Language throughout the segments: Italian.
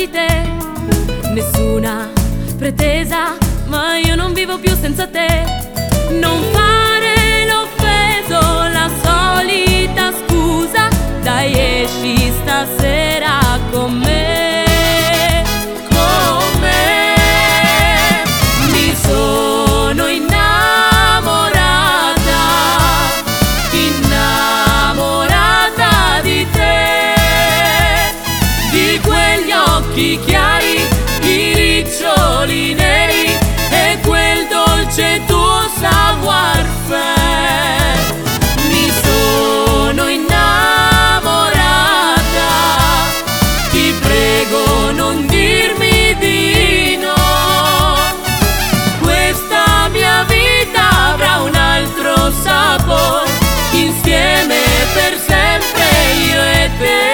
di te. Nessuna pretesa, ma io non vivo più senza te. Non fare l'offeso, la solita scusa, dai esci stasera con me, con me. Mi sono innamorata, innamorata di te, di quegli occhi chiari, i riccioli neri e quel dolce tuo savoir-faire. Mi sono innamorata, ti prego non dirmi di no. Questa mia vita avrà un altro sapore, insieme per sempre io e te.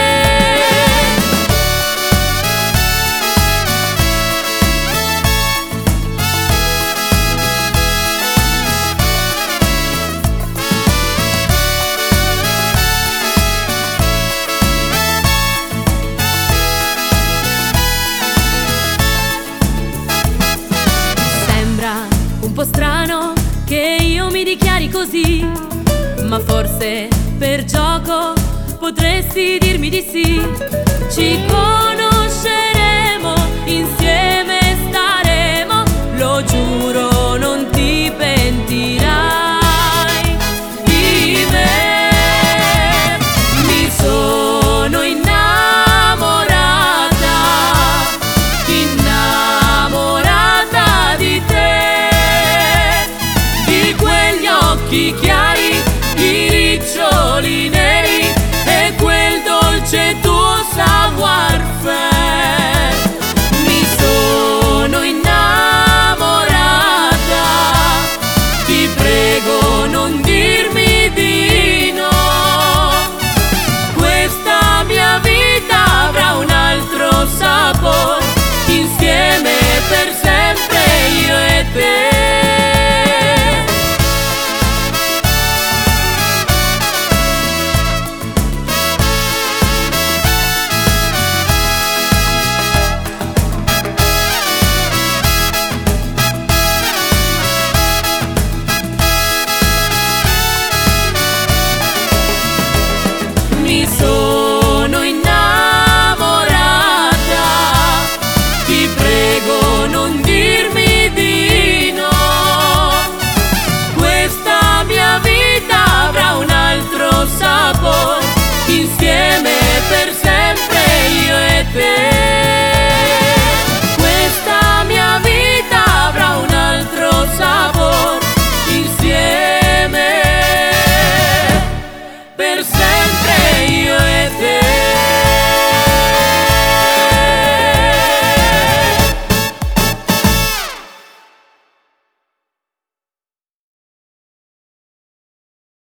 Un po' strano che io mi dichiari così, ma forse per gioco potresti dirmi di sì. Ci conosceremo, insieme staremo, lo giuro non ti pentirai di me. Mi sono innamorata, innamorata di te, occhi